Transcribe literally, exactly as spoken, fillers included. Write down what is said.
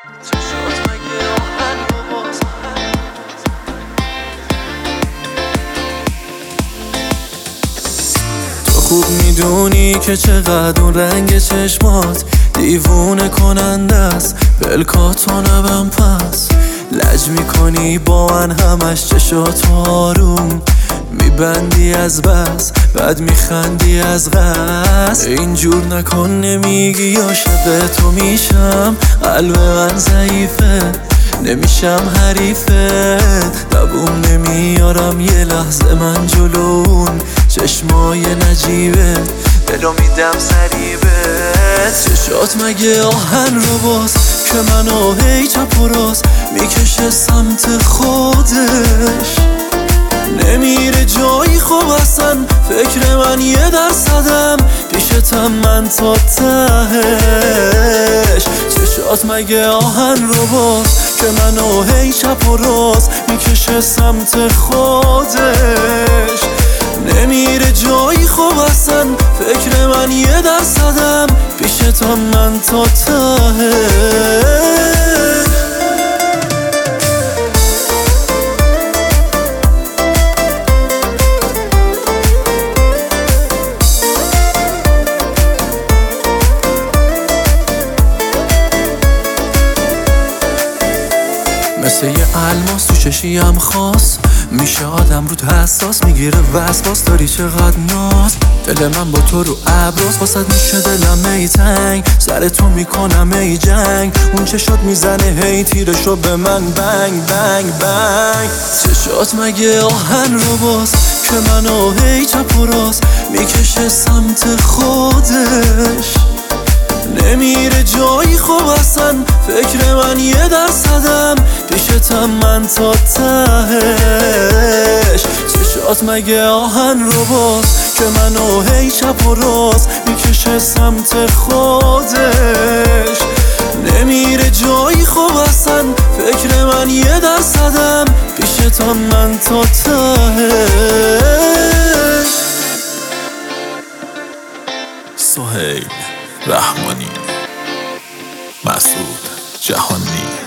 چشات مگه آهن رو باز تو خوب میدونی که چقدر اون رنگ چشمات دیوونه کننده است، پلکاتو نبم پس لج میکنی با من همش چشاتو آروم میبندی از بس بعد میخندی از قصد اینجور نکن نمیگی عاشق تو میشم قلب من ضعیفه نمیشم حریفت دووم نمیارم یه لحظه من جلون چشمای نجیبه دلو میدم سریبت چشات مگه آهن رو باز که منو هی چپ و راست میکشه سمت خودش نمیره جایی خوب اصلا فکر من یه درصدم پیشتم من تا تهش چشات مگه آهن رو باز که منو هی چپ و راست میکشه سمت خودش نمیره جایی خوب اصلا فکر من یه درصدم پیشتم من تا تهش مثل یه الماس تو چشیم خاص میشه آدم رو حساس میگیره وسواس داری چقدر ناز دل من با تو رو ابراز واسد میشه دلم ای تنگ سر تو میکنم ای جنگ اون چشات میزنه هی تیرشو به من بنگ بنگ بنگ چشات مگه آهن رو باز که منو هی چپ و راست میکشه سمت خودش نمیره جایی خوب اصلا فکر من یه درصدم پیشتم من تا تهش چشات مگه آهن رو باز که منو هی چپ و راست میکشه سمت خودش نمیره جایی خوب اصلا فکر من یه درصدم پیشتم من تا تهش سهیل رحمانی، مسعود جهانی.